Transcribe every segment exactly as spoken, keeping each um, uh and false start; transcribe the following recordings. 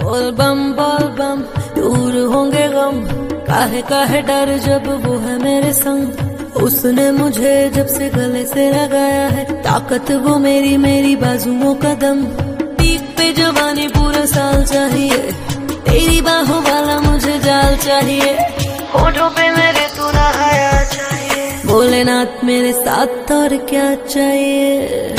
बोल बम बोल बम, दूर होंगे गम, काहे काहे डर जब वो है मेरे संग। उसने मुझे जब से गले से लगाया है, ताकत वो मेरी मेरी बाजुओं का दम। पीक पे जवानी पूरा साल चाहिए, तेरी बाहों वाला मुझे जाल चाहिए। होठों पे मेरे तू नहाया चाहिए, भोलेनाथ मेरे साथ और क्या चाहिए।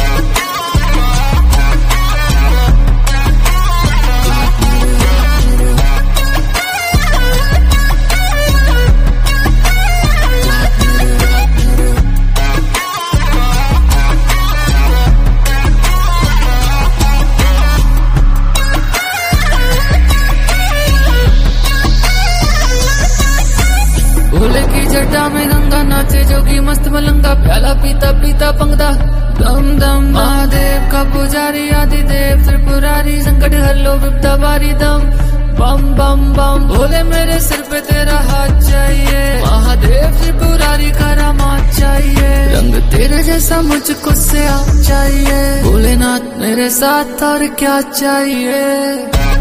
भोले की जटा में गंगा नाचे जोगी मस्त मलंगा, प्याला पीता पीता पंगदा दम दम। महादेव का पुजारी आदिदेव त्रिपुरारी, संकट हर लो विपदा बारी दम। बम बम बम भोले मेरे सिर पे तेरा हाथ चाहिए, महादेव त्रिपुरारी का रामात चाहिए। रंग तेरे जैसा मुझको से आप चाहिए, भोलेनाथ मेरे साथ और क्या चाहिए।